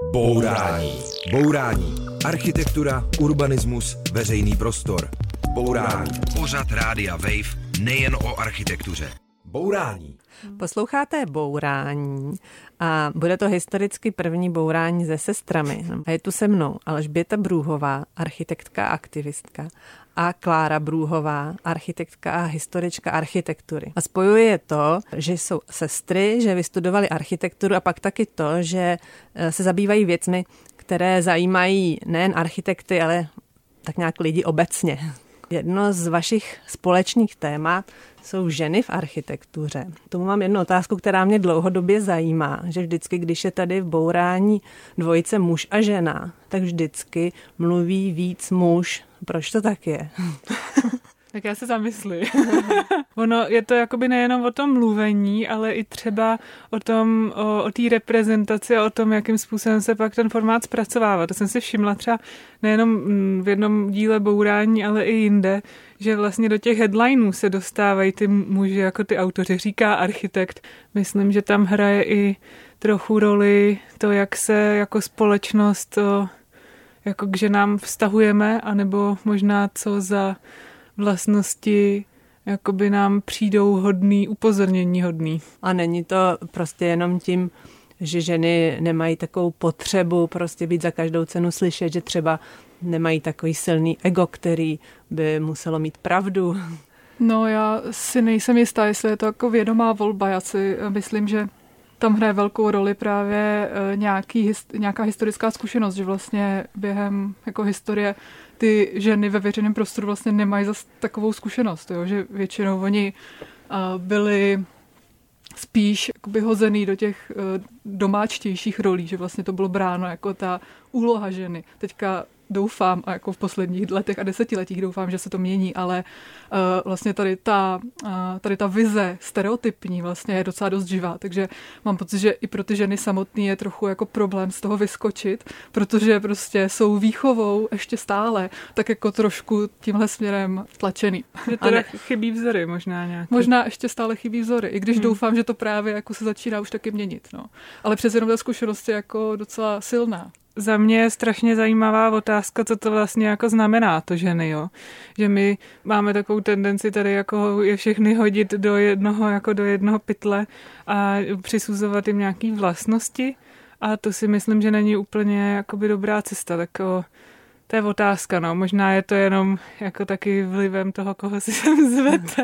Bourání. Bourání. Architektura, urbanismus, veřejný prostor. Bourání. Pořad Rádia Wave nejen o architektuře. Bourání. Posloucháte Bourání a bude to historicky první bourání se sestrami. A je tu se mnou Alžběta Brůhová, architektka a aktivistka, a Klára Brůhová, architektka a historička architektury. A spojuje to, že jsou sestry, že vystudovali architekturu a pak taky to, že se zabývají věcmi, které zajímají nejen architekty, ale tak nějak lidi obecně. Jedno z vašich společných témat jsou ženy v architektuře. Tomu mám jednu otázku, která mě dlouhodobě zajímá, že vždycky, když je tady v bourání dvojice muž a žena, tak vždycky mluví víc muž. Proč to tak je? Tak já se zamysli. Ono je to jakoby nejenom o tom mluvení, ale i třeba o té reprezentaci a o tom, jakým způsobem se pak ten formát zpracovává. To jsem si všimla třeba nejenom v jednom díle bourání, ale i jinde, že vlastně do těch headlinů se dostávají ty muži jako ty autoři, říká architekt. Myslím, že tam hraje i trochu roli to, jak se jako společnost jako k ženám vztahujeme, anebo možná co za vlastnosti jakoby nám přijdou hodný, upozornění hodný. A není to prostě jenom tím, že ženy nemají takovou potřebu prostě být za každou cenu slyšet, že třeba nemají takový silný ego, který by muselo mít pravdu? No já si nejsem jistá, jestli je to jako vědomá volba. Já si myslím, že tam hraje velkou roli právě nějaká historická zkušenost, že vlastně během jako historie ty ženy ve veřejném prostoru vlastně nemají zase takovou zkušenost, jo? Že většinou oni byli spíš hozený do těch domáčtějších rolí, že vlastně to bylo bráno jako ta úloha ženy. Teďka doufám, a jako v posledních letech a desetiletích doufám, že se to mění, ale vlastně tady ta vize stereotypní vlastně je docela dost živá, takže mám pocit, že i pro ty ženy samotný je trochu jako problém z toho vyskočit, protože prostě jsou výchovou ještě stále tak jako trošku tímhle směrem tlačený. Že teda chybí vzory možná nějaký. Možná ještě stále chybí vzory, i když doufám, že to právě jako se začíná už taky měnit. No. Ale přece jenom ta zkušenost je jako docela silná. Za mě je strašně zajímavá otázka, co to vlastně jako znamená to ženy, jo. Že my máme takovou tendenci tady jako je všechny hodit do jednoho pytle a přisuzovat jim nějaký vlastnosti a to si myslím, že není úplně jakoby dobrá cesta, tak to je otázka, no. Možná je to jenom jako taky vlivem toho, koho si sem zvete.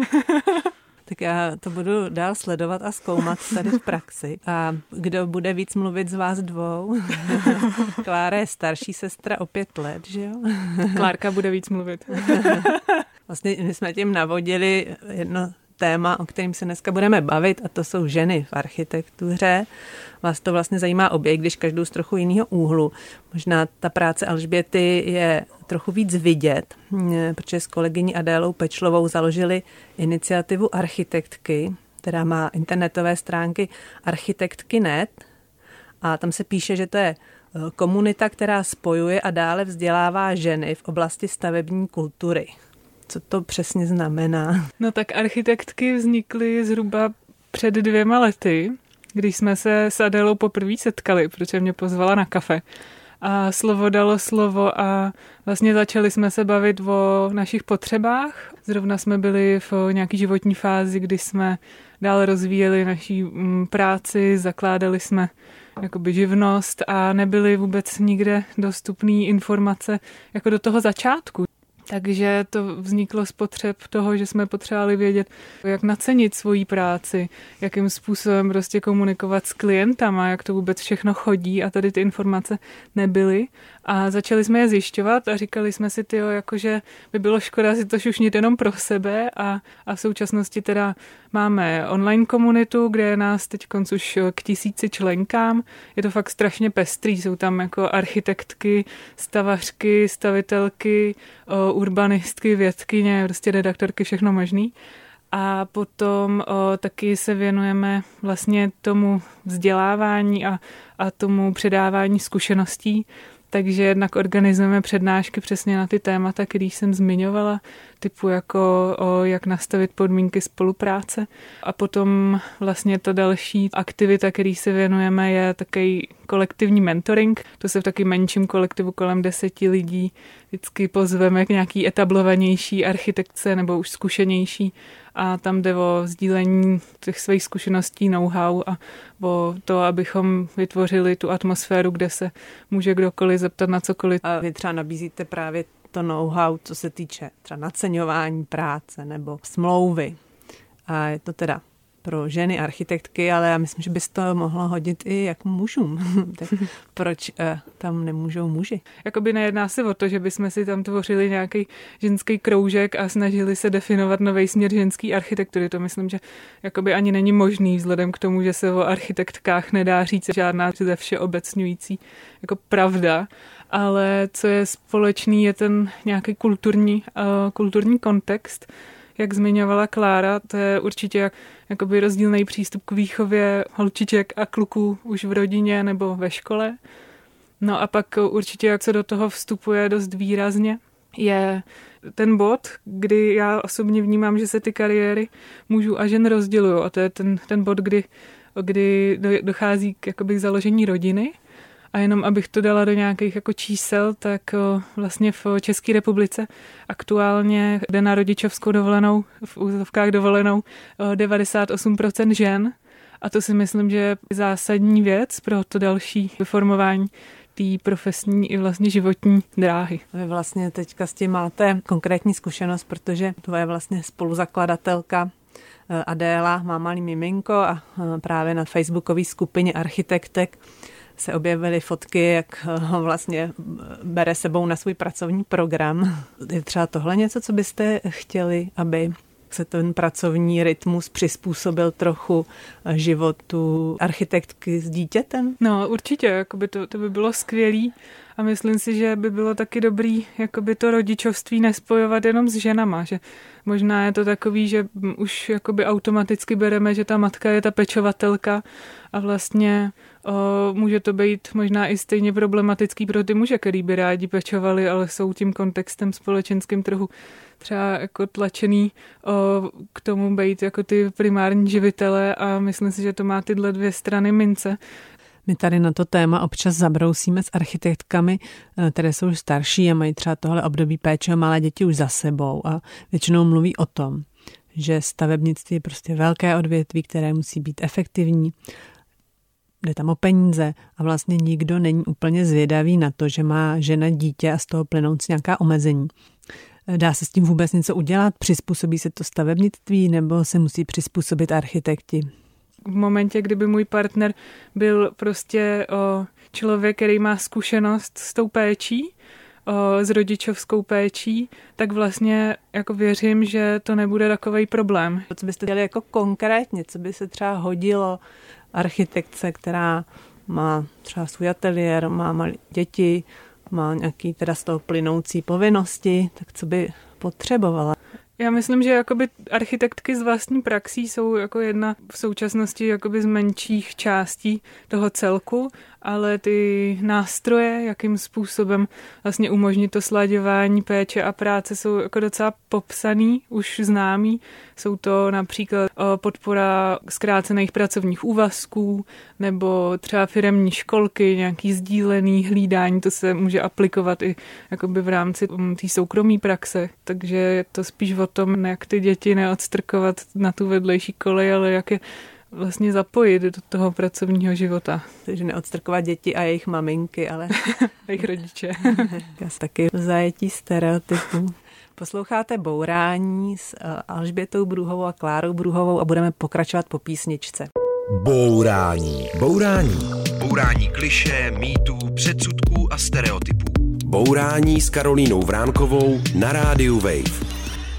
Tak já to budu dál sledovat a zkoumat tady v praxi. A kdo bude víc mluvit z vás dvou? Klára je starší sestra o 5 let, že jo? Klárka bude víc mluvit. Vlastně my jsme tím navodili jedno téma, o kterém se dneska budeme bavit, a to jsou ženy v architektuře. Vás to vlastně zajímá obě, když každou z trochu jiného úhlu. Možná ta práce Alžběty je trochu víc vidět, protože s kolegyní Adélou Pečlovou založili iniciativu Architektky, která má internetové stránky architektky.net a tam se píše, že to je komunita, která spojuje a dále vzdělává ženy v oblasti stavební kultury. Co to přesně znamená? No tak architektky vznikly zhruba před 2 lety, když jsme se s Adélou poprvé setkali, protože mě pozvala na kafe. A slovo dalo slovo a vlastně začali jsme se bavit o našich potřebách. Zrovna jsme byli v nějaký životní fázi, kdy jsme dále rozvíjeli naší práci, zakládali jsme jakoby živnost a nebyly vůbec nikde dostupné informace jako do toho začátku. Takže to vzniklo z potřeb toho, že jsme potřebovali vědět, jak nacenit svoji práci, jakým způsobem prostě komunikovat s klientama, jak to vůbec všechno chodí a tady ty informace nebyly. A začali jsme je zjišťovat a říkali jsme si, jakože by bylo škoda si to šušnit jenom pro sebe a v současnosti teda máme online komunitu, kde je nás teď už k 1000 členkám. Je to fakt strašně pestrý, jsou tam jako architektky, stavařky, stavitelky, urbanistky, vědkyně, prostě redaktorky, všechno možný. A potom taky se věnujeme vlastně tomu vzdělávání a tomu předávání zkušeností. Takže jednak organizujeme přednášky přesně na ty témata, který jsem zmiňovala, typu jako jak nastavit podmínky spolupráce. A potom vlastně ta další aktivita, který se věnujeme, je takový kolektivní mentoring. To se v taky menším kolektivu kolem 10 lidí vždycky pozveme k nějaký etablovanější architektce nebo už zkušenější a tam jde o sdílení těch svých zkušeností, know-how a o to, abychom vytvořili tu atmosféru, kde se může kdokoliv zeptat na cokoliv. A vy třeba nabízíte právě to know-how, co se týče třeba naceňování práce nebo smlouvy. A je to teda pro ženy architektky, ale já myslím, že by se to mohlo hodit i jak mužům. Tak proč tam nemůžou muži? Jakoby nejedná se o to, že bychom si tam tvořili nějaký ženský kroužek a snažili se definovat nový směr ženský architektury. To myslím, že jakoby ani není možný vzhledem k tomu, že se o architektkách nedá říct žádná ze všeobecňující jako pravda. Ale co je společný, je ten nějaký kulturní kontext. Jak zmiňovala Klára, to je určitě jakoby rozdílný přístup k výchově holčiček a kluků už v rodině nebo ve škole. No a pak určitě, jak se do toho vstupuje dost výrazně, je ten bod, kdy já osobně vnímám, že se ty kariéry mužů a žen rozdělují. A to je ten bod, kdy dochází k založení rodiny. A jenom abych to dala do nějakých jako čísel, tak vlastně v České republice aktuálně jde na rodičovskou dovolenou, v úzovkách dovolenou 98% žen. A to si myslím, že je zásadní věc pro to další vyformování té profesní i vlastně životní dráhy. Vy vlastně teďka s tím máte konkrétní zkušenost, protože tvoje vlastně spoluzakladatelka Adéla má malý miminko a právě na facebookové skupině architektek se objevily fotky, jak ho vlastně bere sebou na svůj pracovní program. Je třeba tohle něco, co byste chtěli, aby se ten pracovní rytmus přizpůsobil trochu životu architektky s dítětem? No určitě, jakoby to by bylo skvělý a myslím si, že by bylo taky dobrý jakoby to rodičovství nespojovat jenom s ženama, že možná je to takový, že už jakoby automaticky bereme, že ta matka je ta pečovatelka a vlastně může to být možná i stejně problematický pro ty muže, který by rádi pečovali, ale jsou tím kontextem společenským trhu třeba jako tlačený k tomu být jako ty primární živitele a myslím si, že to má tyhle dvě strany mince. My tady na to téma občas zabrousíme s architektkami, které jsou už starší a mají třeba tohle období péče o malé děti už za sebou a většinou mluví o tom, že stavebnictví je prostě velké odvětví, které musí být efektivní, jde tam o peníze a vlastně nikdo není úplně zvědavý na to, že má žena dítě a z toho plynoucí nějaká omezení. Dá se s tím vůbec něco udělat? Přizpůsobí se to stavebnictví nebo se musí přizpůsobit architekti? V momentě, kdyby můj partner byl prostě člověk, který má zkušenost s tou péčí, s rodičovskou péčí, tak vlastně jako věřím, že to nebude takovej problém. Co byste dělali jako konkrétně? Co by se třeba hodilo architektce, která má třeba svůj ateliér, má malé děti, má nějaký teda z toho plynoucí povinnosti, tak co by potřebovala? Já myslím, že jakoby architektky z vlastní praxí jsou jako jedna v současnosti jakoby z menších částí toho celku, ale ty nástroje, jakým způsobem vlastně umožnit to slaďování péče a práce, jsou jako docela popsaný, už známý. Jsou to například podpora zkrácených pracovních úvazků nebo třeba firemní školky, nějaký sdílený hlídání, to se může aplikovat i jakoby v rámci té soukromé praxe, takže je to spíš o tom, jak ty děti neodstrkovat na tu vedlejší kolej, ale jak je vlastně zapojit do toho pracovního života. Takže neodstrkovat děti a jejich maminky, ale jejich rodiče. Taky v zajetí stereotypů. Posloucháte Bourání s Alžbětou Brůhovou a Klárou Brůhovou a budeme pokračovat po písničce. Bourání. Bourání. Bourání klišé, mýtů, předsudků a stereotypů. Bourání s Karolínou Vránkovou na rádiu Wave.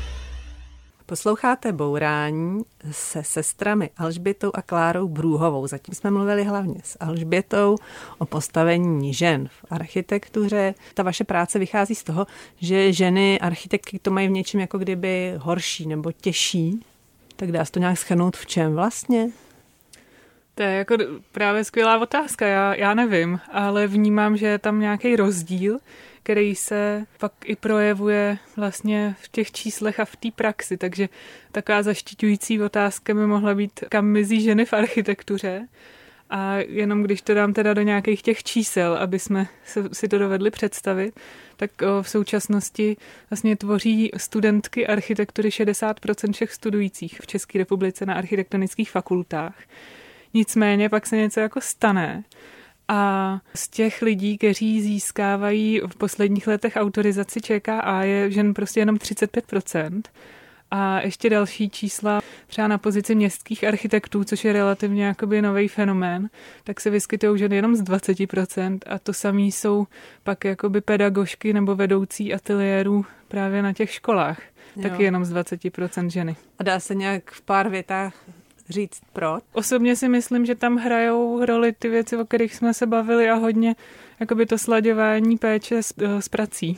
Posloucháte Bourání se sestrami Alžbětou a Klárou Brůhovou. Zatím jsme mluvili hlavně s Alžbětou o postavení žen v architektuře. Ta vaše práce vychází z toho, že ženy architektky to mají v něčem jako kdyby horší nebo těžší. Tak dá se to nějak shrnout v čem vlastně? To je jako právě skvělá otázka, já nevím, ale vnímám, že je tam nějaký rozdíl, který se pak i projevuje vlastně v těch číslech a v té praxi. Takže taková zaštiťující otázka by mohla být, kam mizí ženy v architektuře. A jenom když to dám teda do nějakých těch čísel, aby jsme si to dovedli představit, tak v současnosti vlastně tvoří studentky architektury 60% všech studujících v České republice na architektonických fakultách. Nicméně pak se něco jako stane a z těch lidí, kteří získávají v posledních letech autorizaci ČKA, je žen prostě jenom 35%. A ještě další čísla, třeba na pozici městských architektů, což je relativně jakoby nový fenomén, tak se vyskytují ženy jenom z 20% a to samý jsou pak jakoby pedagožky nebo vedoucí ateliérů právě na těch školách. Taky jenom z 20% ženy. A dá se nějak v pár větách říct proč? Osobně si myslím, že tam hrajou roli ty věci, o kterých jsme se bavili a hodně jakoby to slaďování péče s prací.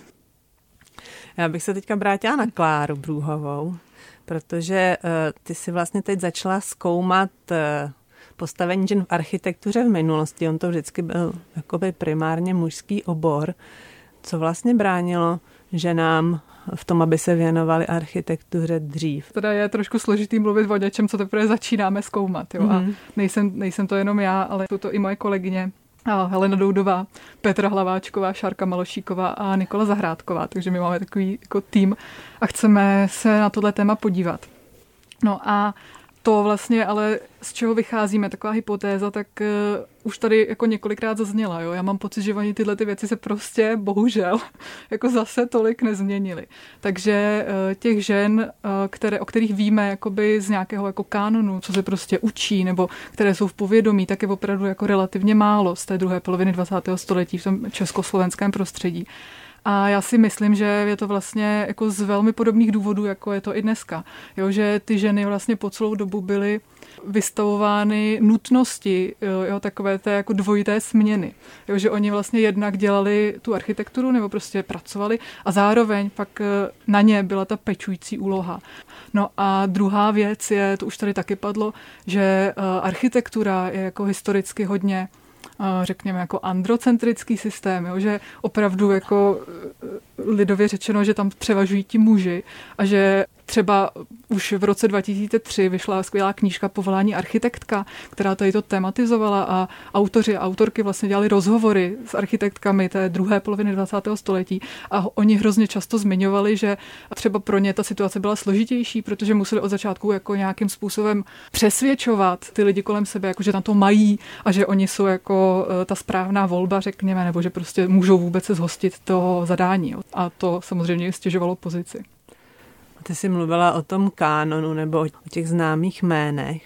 Já bych se teďka vrátila na Kláru Brůhovou, protože ty si vlastně teď začala zkoumat postavení žen v architektuře v minulosti. On to vždycky byl jakoby primárně mužský obor. Co vlastně bránilo ženám v tom, aby se věnovali architektuře dřív? Teda je trošku složitý mluvit o něčem, co teprve začínáme zkoumat. Jo? A nejsem to jenom já, ale jsou to i moje kolegyně. Helena Doudová, Petra Hlaváčková, Šárka Malošíková a Nikola Zahrádková. Takže my máme takový jako tým a chceme se na tohle téma podívat. No a to vlastně, ale z čeho vycházíme, taková hypotéza, tak už tady jako několikrát zazněla. Jo? Já mám pocit, že oni tyhle ty věci se prostě bohužel jako zase tolik nezměnily. Takže těch žen, o kterých víme jakoby z nějakého jako kánonu, co se prostě učí, nebo které jsou v povědomí, tak je opravdu jako relativně málo z té druhé poloviny 20. století v tom československém prostředí. A já si myslím, že je to vlastně jako z velmi podobných důvodů, jako je to i dneska. Jo, že ty ženy vlastně po celou dobu byly vystavovány nutnosti, jo, takové té jako dvojité směny. Jo, že oni vlastně jednak dělali tu architekturu nebo prostě pracovali a zároveň pak na ně byla ta pečující úloha. No a druhá věc je, to už tady taky padlo, že architektura je jako historicky hodně řekněme jako androcentrický systém, jo, že opravdu jako lidově řečeno, že tam převažují ti muži a že třeba už v roce 2003 vyšla skvělá knížka Povolání architektka, která tady to tematizovala a autoři a autorky vlastně dělali rozhovory s architektkami té druhé poloviny 20. století a oni hrozně často zmiňovali, že třeba pro ně ta situace byla složitější, protože museli od začátku jako nějakým způsobem přesvědčovat ty lidi kolem sebe, jako že tam to mají a že oni jsou jako ta správná volba, řekněme, nebo že prostě můžou vůbec se zhostit toho zadání. Jo. A to samozřejmě stěžovalo pozici. Ty jsi mluvila o tom kánonu nebo o těch známých jménech.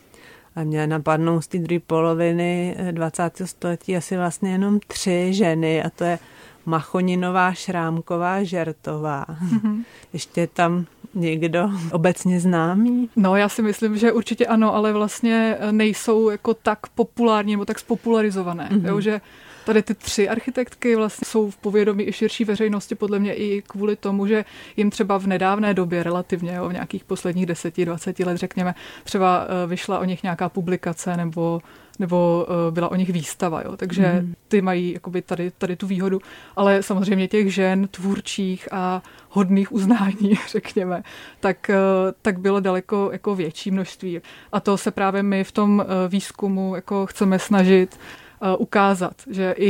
A mě napadnou z té druhé poloviny 20. století asi vlastně jenom 3 ženy a to je Machoninová, Šrámková, Žertová. Ještě je tam někdo obecně známý? No, já si myslím, že určitě ano, ale vlastně nejsou jako tak populární nebo tak spopularizované. Jo, že tady ty 3 architektky vlastně jsou v povědomí i širší veřejnosti, podle mě i kvůli tomu, že jim třeba v nedávné době relativně, jo, v nějakých posledních 10-20 let, řekněme, třeba vyšla o nich nějaká publikace nebo byla o nich výstava, jo. Takže ty mají jakoby tady tu výhodu, ale samozřejmě těch žen tvůrčích a hodných uznání, řekněme, tak bylo daleko jako větší množství. A to se právě my v tom výzkumu jako chceme snažit ukázat, že i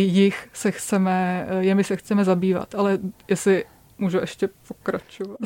jimi se chceme zabývat, ale jestli můžu ještě pokračovat.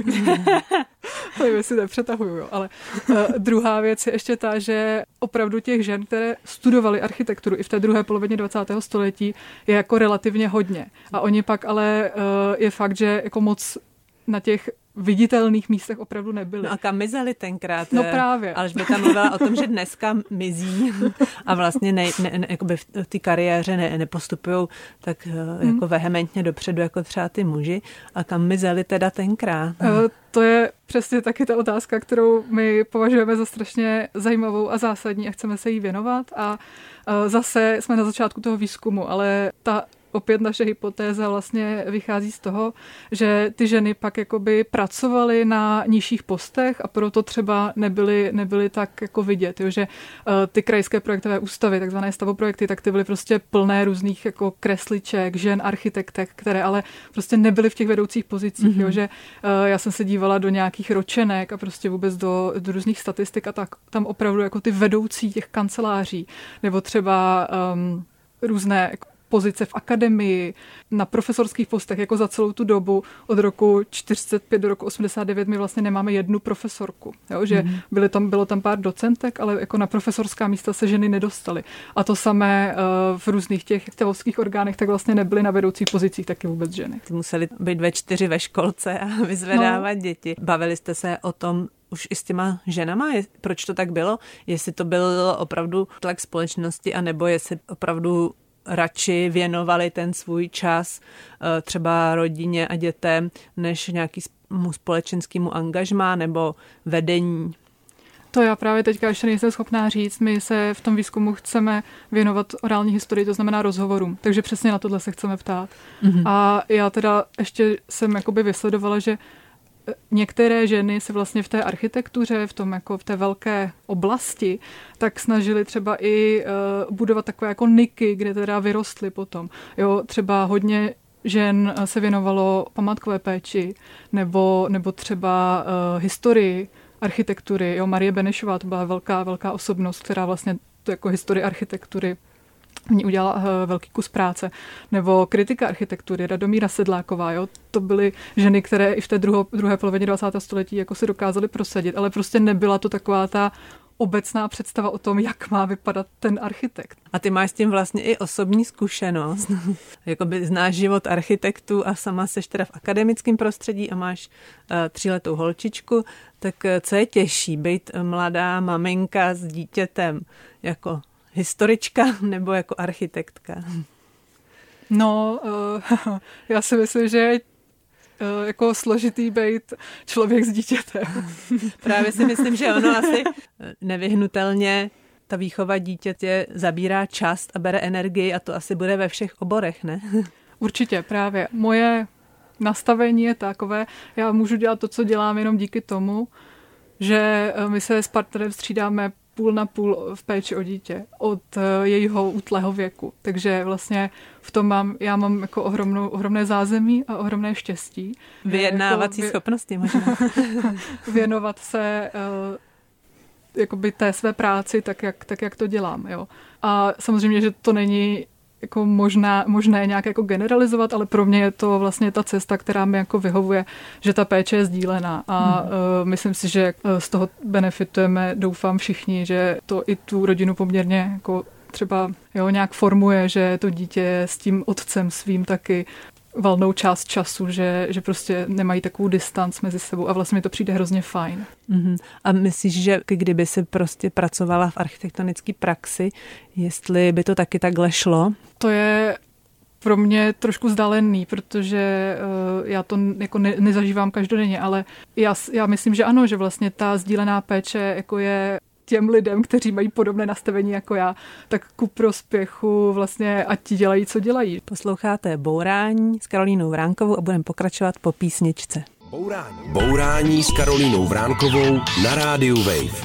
Nevím, jestli nepřetahuju, jo. Ale druhá věc je ještě ta, že opravdu těch žen, které studovaly architekturu i v té druhé polovině 20. století, je jako relativně hodně. A oni pak ale je fakt, že jako moc na těch viditelných místech opravdu nebyly. No a kam mizeli tenkrát? No právě. Alžběta tam mluvila o tom, že dneska mizí a vlastně jakoby v té kariéře nepostupují tak jako vehementně dopředu, jako třeba ty muži. A kam mizeli teda tenkrát? To je přesně taky ta otázka, kterou my považujeme za strašně zajímavou a zásadní a chceme se jí věnovat. A zase jsme na začátku toho výzkumu, ale ta opět naše hypotéza vlastně vychází z toho, že ty ženy pak jakoby pracovaly na nižších postech a proto třeba nebyly tak jako vidět, jo, že ty krajské projektové ústavy, takzvané stavoprojekty, tak ty byly prostě plné různých jako kresliček, žen, architektek, které ale prostě nebyly v těch vedoucích pozicích, jo, že já jsem se dívala do nějakých ročenek a prostě vůbec do různých statistik a tak tam opravdu jako ty vedoucí těch kanceláří, nebo třeba různé pozice v akademii, na profesorských postech, jako za celou tu dobu od roku 45 do roku 89 my vlastně nemáme jednu profesorku. Jo? Že bylo tam pár docentek, ale jako na profesorská místa se ženy nedostaly. A to samé v různých těch stavovských orgánech tak vlastně nebyly na vedoucích pozicích taky vůbec ženy. Museli být ve 4 ve školce a vyzvedávat děti. Bavili jste se o tom už i s těma ženama? Proč to tak bylo? Jestli to byl opravdu tlak společnosti, anebo jestli opravdu radši věnovali ten svůj čas třeba rodině a dětem, než nějakému společenskému angažmá nebo vedení? To já právě teďka ještě nejsem schopná říct. My se v tom výzkumu chceme věnovat orální historii, to znamená rozhovorům. Takže přesně na tohle se chceme ptát. A já teda ještě jsem jakoby vysledovala, že některé ženy se vlastně v té architektuře, v té velké oblasti, tak snažily třeba i budovat takové jako niky, kde teda vyrostly potom. Jo, třeba hodně žen se věnovalo památkové péči, nebo třeba historii architektury. Jo, Marie Benešová, to byla velká osobnost, která vlastně to jako historii architektury mě udělala velký kus práce. Nebo kritika architektury, Radomíra Sedláková, jo? To byly ženy, které i v té druhé polovině 20. století jako se dokázaly prosadit, ale prostě nebyla to taková ta obecná představa o tom, jak má vypadat ten architekt. A ty máš s tím vlastně i osobní zkušenost. Jakoby znáš život architektů a sama seš teda v akademickém prostředí a máš 3letou holčičku, tak co je těžší, být mladá maminka s dítětem jako historička nebo jako architektka? No, já si myslím, že je jako složitý být člověk s dítětem. Právě si myslím, že ono asi nevyhnutelně ta výchova dítěte zabírá čas a bere energii a to asi bude ve všech oborech, ne? Určitě, právě. Moje nastavení je takové, já můžu dělat to, co dělám jenom díky tomu, že my se s partnerem střídáme půl na půl v péči o dítě od jejího útlého věku. Takže vlastně v tom já mám jako ohromné zázemí a ohromné štěstí. Vyjednávací schopnosti možná. Věnovat se jakoby té své práci tak, jak to dělám. Jo. A samozřejmě, že to není jako možné nějak jako generalizovat, ale pro mě je to vlastně ta cesta, která mi jako vyhovuje, že ta péče je sdílená a myslím si, že z toho benefitujeme, doufám všichni, že to i tu rodinu poměrně jako třeba nějak formuje, že to dítě je s tím otcem svým taky valnou část času, že prostě nemají takovou distanc mezi sebou a vlastně mi to přijde hrozně fajn. A myslíš, že kdyby si prostě pracovala v architektonické praxi, jestli by to taky takhle šlo? To je pro mě trošku vzdálený, protože já to jako nezažívám každodenně, ale já myslím, že ano, že vlastně ta sdílená péče jako je těm lidem, kteří mají podobné nastavení jako já, tak ku prospěchu vlastně ať ti dělají, co dělají. Posloucháte Bourání s Karolínou Vránkovou a budeme pokračovat po písničce. Bourání s Karolínou Vránkovou na rádiu Wave.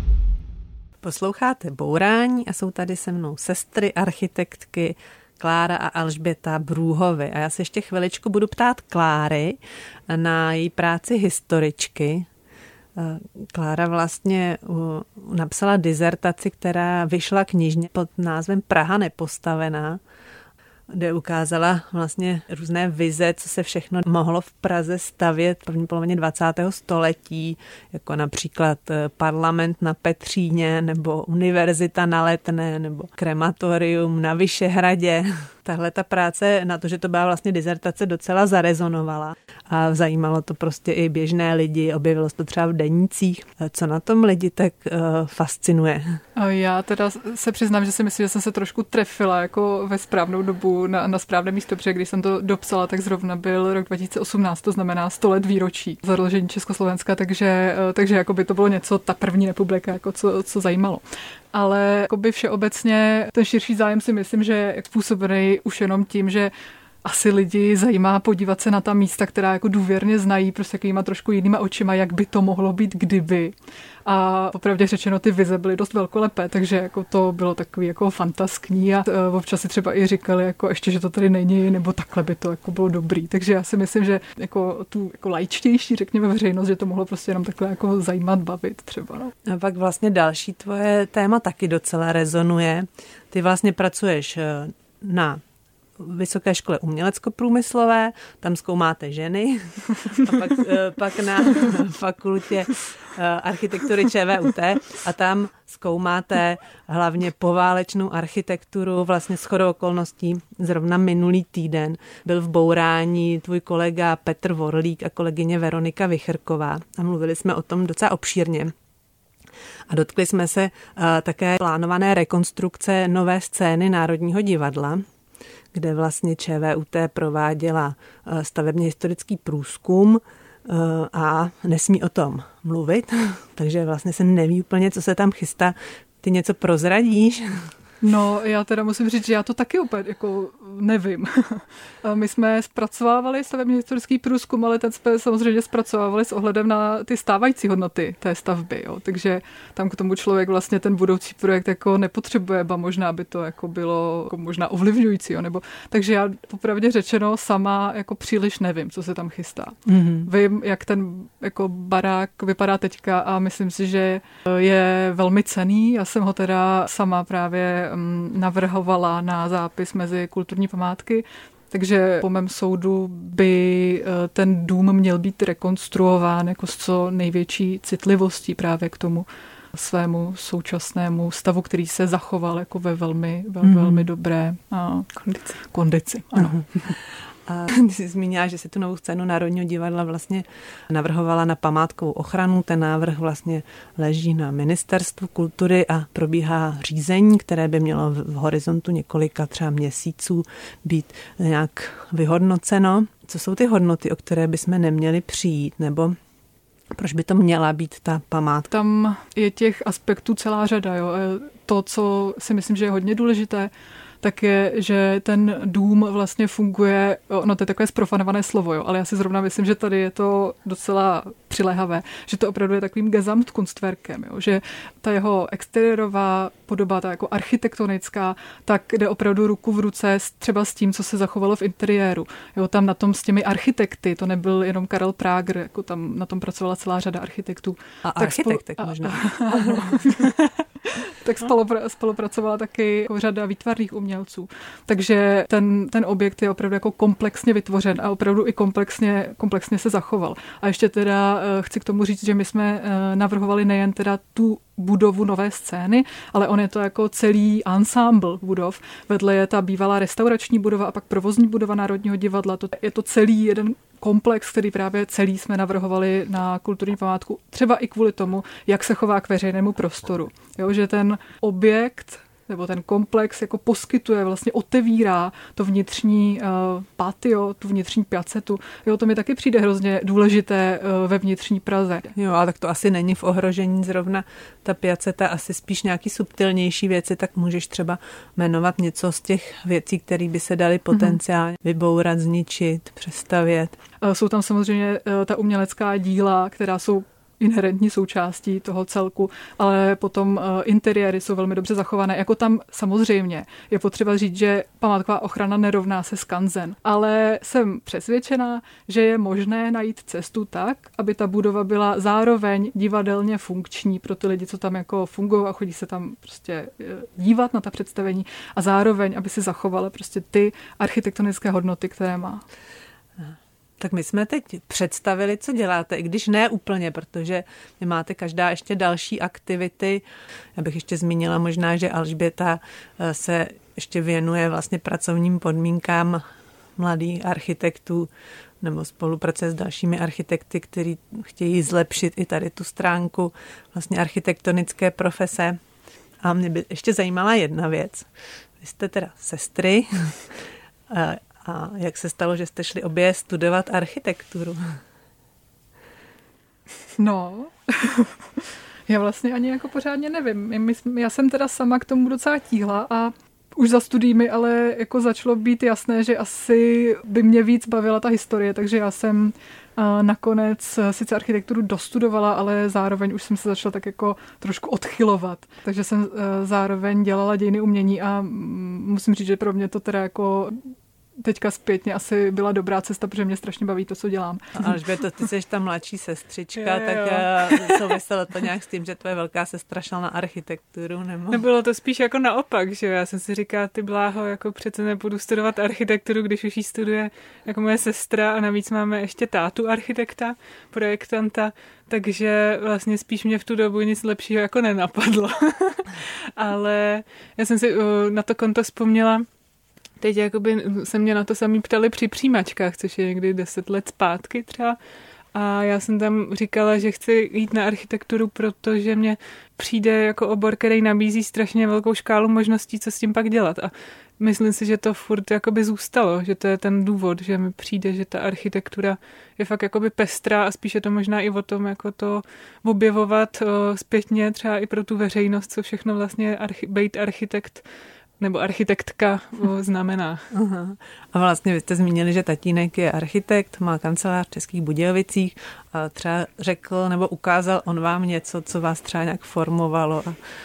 Posloucháte Bourání a jsou tady se mnou sestry architektky Klára a Alžběta Brůhovy. A já se ještě chviličku budu ptát Kláry na její práci historičky. Klára vlastně napsala dizertaci, která vyšla knižně pod názvem Praha nepostavená, kde ukázala vlastně různé vize, co se všechno mohlo v Praze stavět v první polovině 20. století, jako například parlament na Petříně, nebo univerzita na Letné, nebo krematorium na Vyšehradě. Tahle ta práce, na to, že to byla vlastně dizertace, docela zarezonovala a zajímalo to prostě i běžné lidi, objevilo se to třeba v denících. Co na tom lidi tak fascinuje? Já teda se přiznám, že si myslím, že jsem se trošku trefila jako ve správnou dobu trošku na správné místo, protože když jsem to dopsala, tak zrovna byl rok 2018, to znamená 100 let výročí založení Československa, takže jako by to bylo něco, ta první republika, jako co zajímalo. Ale jakoby všeobecně ten širší zájem si myslím, že je způsobený už jenom tím, že asi lidi zajímá podívat se na ta místa, která jako důvěrně znají, prostě takovýma trošku jinýma očima, jak by to mohlo být kdyby. A popravdě řečeno, ty vize byly dost velkolepé, takže jako to bylo takový jako fantaskní a občas si třeba i říkali, jako ještě, že to tady není, nebo takhle by to jako bylo dobrý. Takže já si myslím, že jako tu jako laičtější, řekněme, veřejnost, že to mohlo prostě jenom takhle jako zajímat, bavit třeba. No. A pak vlastně další tvoje téma taky docela rezonuje. Ty vlastně pracuješ na Vysoké škole umělecko-průmyslové, tam zkoumáte ženy, a pak na fakultě architektury ČVUT a tam zkoumáte hlavně poválečnou architekturu. Vlastně shodou okolností zrovna minulý týden byl v Bourání tvůj kolega Petr Vorlík a kolegyně Veronika Vichrková a mluvili jsme o tom docela obšírně. A dotkli jsme se také plánované rekonstrukce nové scény Národního divadla, kde vlastně ČVUT prováděla stavebně historický průzkum a nesmí o tom mluvit, takže vlastně se neví úplně, co se tam chystá. Ty něco prozradíš? No, já teda musím říct, že já to taky úplně jako nevím. My jsme zpracovávali stavebně historický průzkum, ale ten jsme samozřejmě zpracovávali s ohledem na ty stávající hodnoty té stavby. Jo. Takže tam k tomu člověk vlastně ten budoucí projekt jako nepotřebuje, ba možná by to jako bylo jako možná ovlivňující. Jo, nebo, takže já popravdě řečeno sama jako příliš nevím, co se tam chystá. Mm-hmm. Vím, jak ten jako barák vypadá teďka a myslím si, že je velmi cenný. Já jsem ho teda sama právě navrhovala na zápis mezi kulturní památky, takže po mém soudu by ten dům měl být rekonstruován jako s co největší citlivostí právě k tomu svému současnému stavu, který se zachoval jako ve velmi dobré kondici. Ano. A ty jsi zmínila, že si tu novou scénu Národního divadla vlastně navrhovala na památkovou ochranu. Ten návrh vlastně leží na Ministerstvu kultury a probíhá řízení, které by mělo v horizontu několika třeba měsíců být nějak vyhodnoceno. Co jsou ty hodnoty, o které bychom neměli přijít, nebo proč by to měla být ta památka? Tam je těch aspektů celá řada. Jo. To, co si myslím, že je hodně důležité, tak je, že ten dům vlastně funguje, no to je takové zprofanované slovo, jo, ale já si zrovna myslím, že tady je to docela přiléhavé, že to opravdu je takovým Gesamtkunstwerkem, jo, že ta jeho exteriérová podoba, ta jako architektonická, tak jde opravdu ruku v ruce třeba s tím, co se zachovalo v interiéru. Jo, tam na tom s těmi architekty, to nebyl jenom Karel Prager, jako tam na tom pracovala celá řada architektů. A tak architektek možná. Tak spolupracovala taky jako řada výtvarných umělců. Takže ten objekt je opravdu jako komplexně vytvořen a opravdu i komplexně se zachoval. A ještě teda chci k tomu říct, že my jsme navrhovali nejen teda tu budovu nové scény, ale on je to jako celý ensemble budov. Vedle je ta bývalá restaurační budova a pak provozní budova Národního divadla. Je to celý jeden komplex, který právě celý jsme navrhovali na kulturní památku, třeba i kvůli tomu, jak se chová k veřejnému prostoru. Jo, že ten objekt nebo ten komplex jako poskytuje, vlastně otevírá to vnitřní patio, tu vnitřní piacetu. Jo, to mi taky přijde hrozně důležité ve vnitřní Praze. Jo, ale tak to asi není v ohrožení zrovna ta piaceta, asi spíš nějaký subtilnější věci, tak můžeš třeba jmenovat něco z těch věcí, které by se daly potenciálně vybourat, zničit, přestavět. Jsou tam samozřejmě ta umělecká díla, která jsou inherentní součástí toho celku, ale potom interiéry jsou velmi dobře zachované. Jako tam samozřejmě je potřeba říct, že památková ochrana nerovná se skanzen, ale jsem přesvědčená, že je možné najít cestu tak, aby ta budova byla zároveň divadelně funkční pro ty lidi, co tam jako fungují a chodí se tam prostě dívat na ta představení a zároveň, aby si zachovala prostě ty architektonické hodnoty, které má. Tak my jsme teď představili, co děláte, i když ne úplně, protože vy máte každá ještě další aktivity. Já bych ještě zmínila možná, že Alžběta se ještě věnuje vlastně pracovním podmínkám mladých architektů nebo spolupracuje s dalšími architekty, kteří chtějí zlepšit i tady tu stránku vlastně architektonické profese. A mě by ještě zajímala jedna věc. Vy jste teda sestry A jak se stalo, že jste šli obě studovat architekturu? No, já vlastně ani jako pořádně nevím. Já jsem teda sama k tomu docela tíhla a už za studiemi, ale jako začalo být jasné, že asi by mě víc bavila ta historie, takže já jsem nakonec sice architekturu dostudovala, ale zároveň už jsem se začala tak jako trošku odchylovat. Takže jsem zároveň dělala dějiny umění a musím říct, že pro mě to teda jako teďka zpětně asi byla dobrá cesta, protože mě strašně baví to, co dělám. Alžběto, ty jsi ta mladší sestřička, tak souviselo to nějak s tím, že tvoje velká sestra šla na architekturu, nebo? Nebylo to spíš jako naopak, že já jsem si říkala, ty bláho, jako přece nepůjdu studovat architekturu, když už ji studuje jako moje sestra a navíc máme ještě tátu architekta, projektanta, takže vlastně spíš mě v tu dobu nic lepšího jako nenapadlo. Ale já jsem si na to konto vzpomněla, teď jakoby se mě na to sami ptali při přijímačkách, což je někdy 10 let zpátky třeba. A já jsem tam říkala, že chci jít na architekturu, protože mě přijde jako obor, který nabízí strašně velkou škálu možností, co s tím pak dělat. A myslím si, že to furt jakoby zůstalo, že to je ten důvod, že mi přijde, že ta architektura je fakt jakoby pestrá a spíš je to možná i o tom, jako to objevovat zpětně třeba i pro tu veřejnost, co všechno vlastně být architekt nebo architektka znamená. Aha. A vlastně vy jste zmínili, že tatínek je architekt, má kancelář v Českých Budějovicích a třeba řekl nebo ukázal on vám něco, co vás třeba nějak formovalo?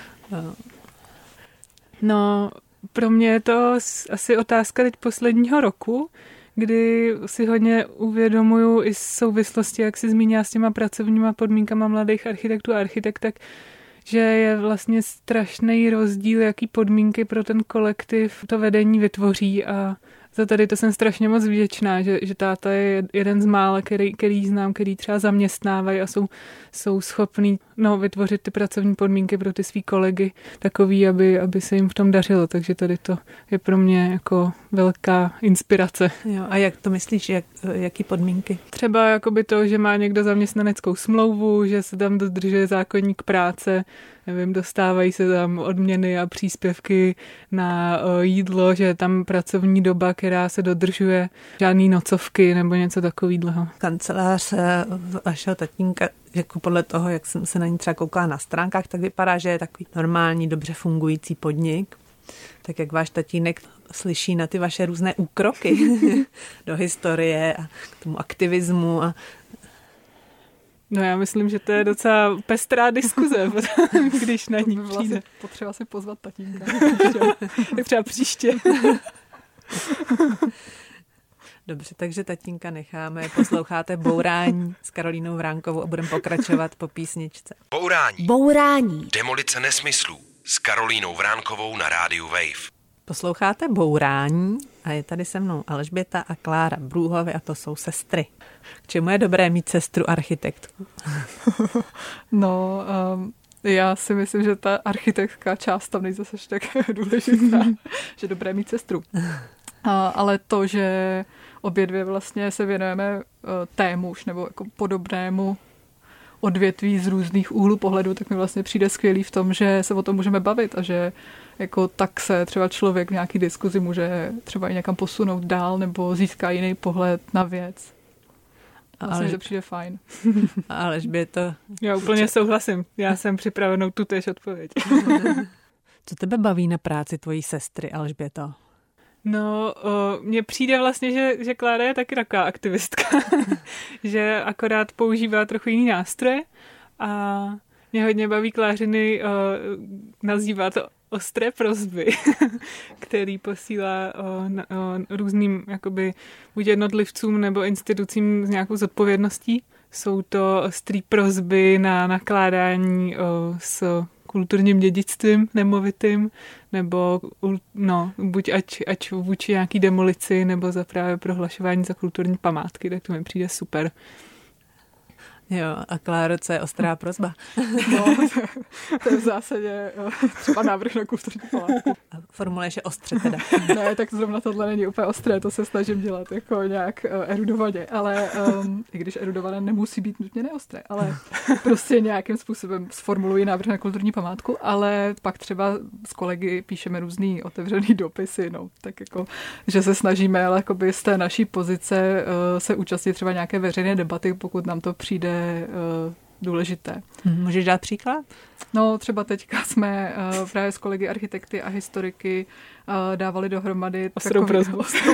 No, pro mě je to asi otázka teď posledního roku, kdy si hodně uvědomuju i souvislosti, jak si zmínila s těma pracovníma podmínkama mladých architektů a architektek, že je vlastně strašný rozdíl, jaký podmínky pro ten kolektiv to vedení vytvoří a za tady to jsem strašně moc vděčná, že táta je jeden z mála, který znám, který třeba zaměstnávají a jsou schopní vytvořit ty pracovní podmínky pro ty svý kolegy takový, aby se jim v tom dařilo. Takže tady to je pro mě jako velká inspirace. Jo, a jak to myslíš, jaký podmínky? Třeba jakoby to, že má někdo zaměstnaneckou smlouvu, že se tam dodržuje zákoník práce, nevím, dostávají se tam odměny a příspěvky na jídlo, že je tam pracovní doba, která se dodržuje, žádný nocovky nebo něco takového. Kancelář vašeho tatínka, jako podle toho, jak jsem se na ní třeba koukala na stránkách, tak vypadá, že je takový normální, dobře fungující podnik. Tak jak váš tatínek slyší na ty vaše různé úkroky do historie a k tomu aktivismu a No já myslím, že to je docela pestrá diskuze, když na ní přijde. Potřeba si pozvat tatínka. Tak třeba příště. Dobře, takže tatínka necháme. Posloucháte Bourání s Karolínou Vránkovou a budeme pokračovat po písničce. Bourání. Demolice nesmyslů s Karolínou Vránkovou na rádiu Wave. Posloucháte Bourání a je tady se mnou Alžběta a Klára Brůhovy a to jsou sestry. K čemu je dobré mít sestru architektku? No, já si myslím, že ta architektka část tam nejde zase tak důležitá, že dobré mít sestru. Ale to, že obě dvě vlastně se věnujeme témuž nebo jako podobnému odvětví z různých úhlů pohledu, tak mi vlastně přijde skvělý v tom, že se o tom můžeme bavit a že jako tak se třeba člověk v nějaký diskuzi může třeba i někam posunout dál nebo získá jiný pohled na věc. Vlastně to přijde fajn. Alžběto. Já úplně souhlasím. Já jsem připravenou tutéž odpověď. Co tebe baví na práci tvojí sestry, Alžběto? No, mně přijde vlastně, že Klára je taky taková aktivistka, že akorát používá trochu jiný nástroje a mě hodně baví Klářiny nazývat ostré prosby, který posílá různým jakoby buď jednotlivcům nebo institucím s nějakou zodpovědností. Jsou to ostrý prosby na nakládání s kulturním dědictvím nemovitým, nebo buď ať vůči nějaký demolici, nebo za právě prohlašování za kulturní památky, tak to mi přijde super. Jo, a Kláro, co je ostrá prosba? No, to je v zásadě třeba návrh na kulturní památku. Formuluješ je ostře teda. Ne, tak zrovna tohle není úplně ostré, to se snažím dělat jako nějak erudovaně, ale i když erudované nemusí být nutně neostré, ale prostě nějakým způsobem sformuluji návrh na kulturní památku, ale pak třeba s kolegy píšeme různý otevřený dopisy, no, tak jako, že se snažíme, ale jakoby z té naší pozice se účastnit třeba nějaké veřejné debaty, pokud nám to přijde důležité. Můžeš dát příklad? No, třeba teďka jsme právě s kolegy architekty a historiky dávali dohromady takový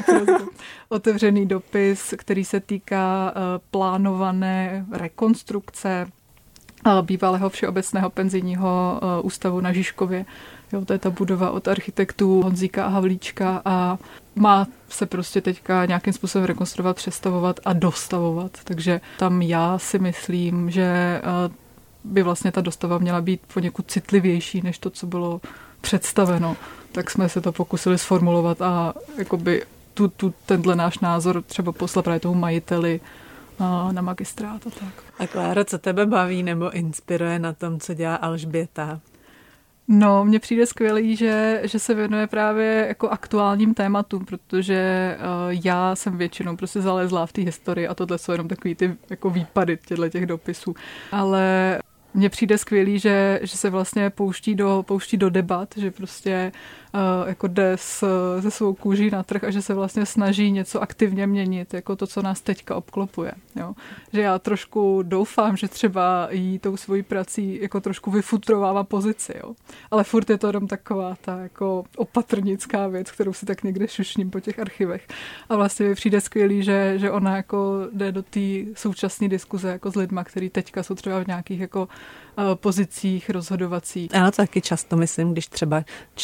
otevřený dopis, který se týká plánované rekonstrukce bývalého všeobecného penzijního ústavu na Žižkově. Jo, to je ta budova od architektů Honzíka a Havlíčka a má se prostě teďka nějakým způsobem rekonstruovat, přestavovat a dostavovat. Takže tam já si myslím, že by vlastně ta dostava měla být poněkud citlivější než to, co bylo představeno. Tak jsme se to pokusili sformulovat a jakoby tenhle náš názor třeba poslat právě tomu majiteli na magistrát a tak. A Kláro, co tebe baví nebo inspiruje na tom, co dělá Alžběta? No, mně přijde skvělý, že se věnuje právě jako aktuálním tématům, protože já jsem většinou prostě zalezlá v té historii a tohle jsou jenom takový ty jako výpady těch dopisů. Ale mně přijde skvělý, že se vlastně pouští do debat, že prostě jako jde se svou kůží na trh a že se vlastně snaží něco aktivně měnit, jako to, co nás teďka obklopuje. Jo. Že já trošku doufám, že třeba jí tou svojí prací jako trošku vyfutrovává pozici, jo. Ale furt je to jenom taková ta jako opatrnická věc, kterou si tak někde šušním po těch archivech. A vlastně mi přijde skvělý, že ona jako jde do té současné diskuze jako s lidma, kteří teďka jsou třeba v nějakých jako pozicích rozhodovacích. Ano, to taky často myslím, když třeba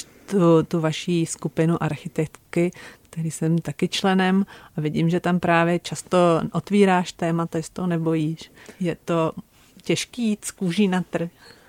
tu vaší skupinu architektky, který jsem taky členem a vidím, že tam právě často otvíráš témata, jestli to nebojíš. Je to těžký jít z kůží na trh?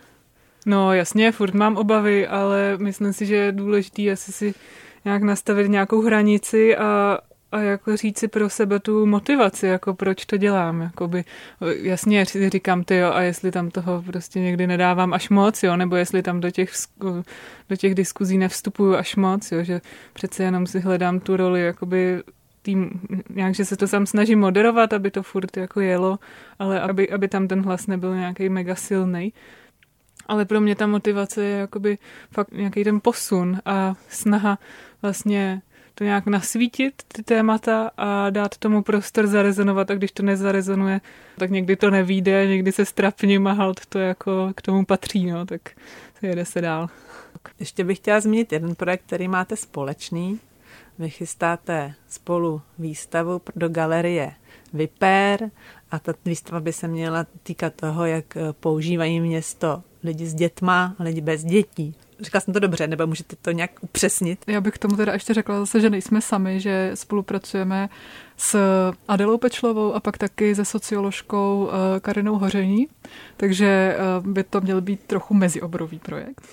No jasně, furt mám obavy, ale myslím si, že je důležitý asi si nějak nastavit nějakou hranici a jako říct si pro sebe tu motivaci, jako proč to dělám. Jakoby, jasně říkám, a jestli tam toho prostě někdy nedávám až moc, jo, nebo jestli tam do těch diskuzí nevstupuju až moc, jo, že přece jenom si hledám tu roli, jakoby nějak, že se to sám snažím moderovat, aby to furt jako jelo, ale aby tam ten hlas nebyl nějaký mega silnej. Ale pro mě ta motivace je jakoby fakt nějaký ten posun a snaha vlastně to nějak nasvítit, ty témata a dát tomu prostor zarezonovat a když to nezarezonuje, tak někdy to nevyjde, někdy se strapním a halt to jako k tomu patří, no, tak jede se dál. Ještě bych chtěla zmínit jeden projekt, který máte společný. Vy chystáte spolu výstavu do galerie Vyper a ta výstava by se měla týkat toho, jak používají město lidi s dětma a lidi bez dětí. Říkala jsem to dobře, nebo můžete to nějak upřesnit? Já bych k tomu teda ještě řekla zase, že nejsme sami, že spolupracujeme s Adelou Pečlovou a pak taky se socioložkou Karinou Hoření, takže by to měl být trochu mezioborový projekt.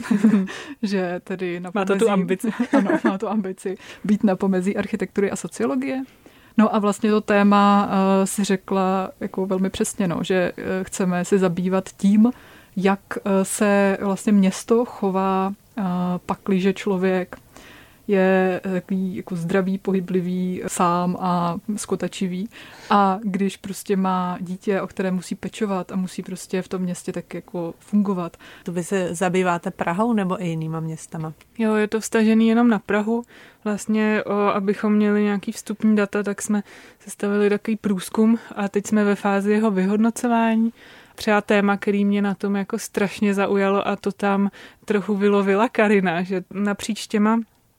Že tedy má to tu ambici. Ano, má tu ambici být na pomezí architektury a sociologie. No a vlastně to téma si řekla jako velmi přesně, no, že chceme se zabývat tím, jak se vlastně město chová, pakliže člověk je takový jako zdravý, pohyblivý, sám a skotačivý. A když prostě má dítě, o které musí pečovat a musí prostě v tom městě tak jako fungovat. To vy se zabýváte Prahou nebo i jinýma městama? Jo, je to vztažený jenom na Prahu. Vlastně, abychom měli nějaký vstupní data, tak jsme sestavili takový průzkum a teď jsme ve fázi jeho vyhodnocování. Třeba téma, který mě na tom jako strašně zaujalo a to tam trochu vylovila Karina, že napříč těma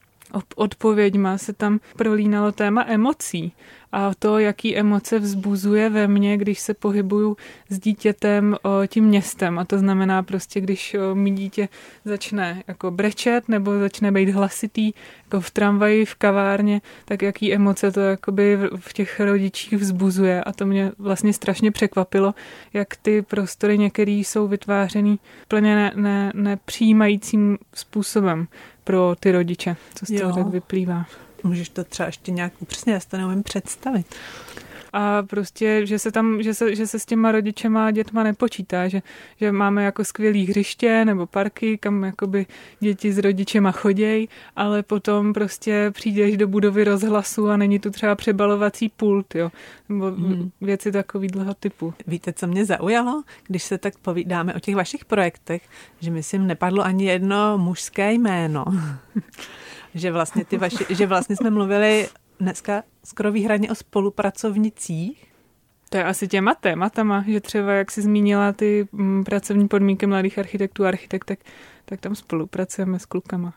odpověďma se tam prolínalo téma emocí a to, jaký emoce vzbuzuje ve mně, když se pohybuju s dítětem tím městem. A to znamená prostě, když mi dítě začne jako brečet nebo začne být hlasitý jako v tramvaji, v kavárně, tak jaký emoce to jakoby v těch rodičích vzbuzuje. A to mě vlastně strašně překvapilo, jak ty prostory některý jsou vytvářený plně nepřijímajícím způsobem pro ty rodiče, co z toho tak vyplývá. Můžeš to třeba ještě nějak upřesnit, já si to neumím představit. a prostě, že se s těma rodičema a dětma nepočítá, že máme jako skvělý hřiště nebo parky, kam jakoby děti s rodičema chodějí, ale potom prostě přijdeš do budovy rozhlasu a není tu třeba přebalovací pult, jo, nebo věci takovýhleho typu. Víte, co mě zaujalo, když se tak povídáme o těch vašich projektech, že myslím nepadlo ani jedno mužské jméno. že vlastně jsme mluvili dneska skoro výhradně o spolupracovnicích. To je asi těma tématama, že třeba, jak jsi zmínila ty pracovní podmínky mladých architektů a architektek, tak tam spolupracujeme s klukama.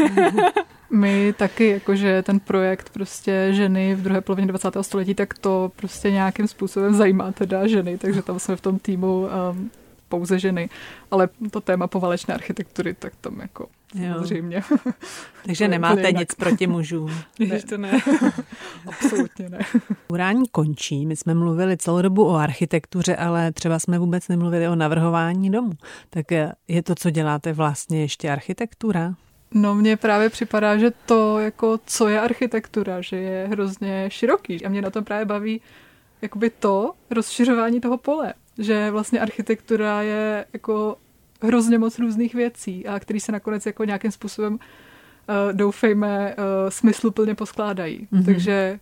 My taky, jakože ten projekt prostě ženy v druhé polovině 20. století, tak to prostě nějakým způsobem zajímá teda ženy, takže tam jsme v tom týmu pouze ženy. Ale to téma poválečné architektury, tak tam jako samozřejmě. Takže nemáte nic proti mužům. Ne. To ne. Absolutně ne. Bourání končí. My jsme mluvili celou dobu o architektuře, ale třeba jsme vůbec nemluvili o navrhování domu. Tak je to, co děláte, vlastně ještě architektura? No mně právě připadá, že to, jako, co je architektura, že je hrozně široký. A mě na tom právě baví jakoby to rozšiřování toho pole. Že vlastně architektura je jako hrozně moc různých věcí, a který se nakonec jako nějakým způsobem doufejme smysluplně poskládají. Mm-hmm. Takže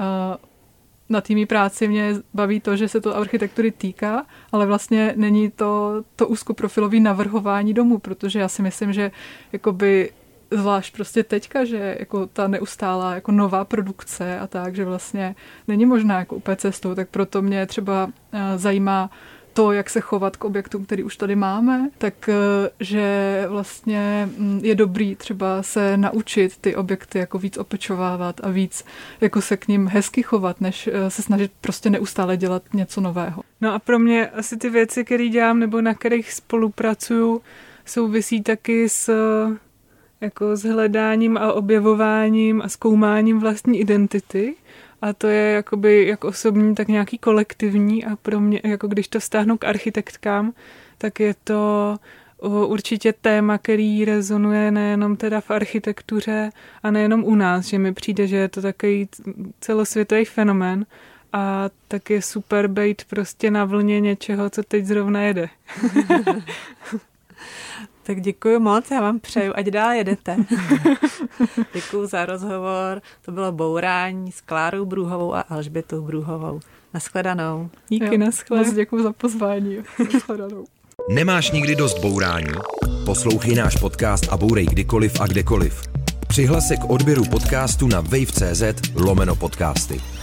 na té mý práci mě baví to, že se to architektury týká, ale vlastně není to úzkoprofilový navrhování domu, protože já si myslím, že jakoby zvlášť prostě teďka, že jako ta neustálá jako nová produkce a tak, že vlastně není možná jako úplně cestou, tak proto mě třeba zajímá to, jak se chovat k objektům, který už tady máme, tak že vlastně je dobrý třeba se naučit ty objekty jako víc opečovávat a víc jako se k nim hezky chovat, než se snažit prostě neustále dělat něco nového. No a pro mě asi ty věci, které dělám nebo na kterých spolupracuju, souvisí taky s hledáním a objevováním a zkoumáním vlastní identity. A to je jakoby jak osobní, tak nějaký kolektivní, a pro mě, jako když to vztáhnu k architektkám, tak je to určitě téma, který rezonuje nejenom teda v architektuře a nejenom u nás, že mi přijde, že je to takový celosvětový fenomén a tak je super být prostě na vlně něčeho, co teď zrovna jede. Tak děkuji moc, já vám přeju, ať dál jedete. Děkuji za rozhovor, to bylo Bourání s Klárou Brůhovou a Alžbětou Brůhovou. Nashledanou. Díky, nashledanou. Moc děkuji za pozvání. Nashledanou. Nemáš nikdy dost bourání? Poslouchej náš podcast a bourej kdykoliv a kdekoliv. Přihlas se k odběru podcastu na wave.cz/podcasty.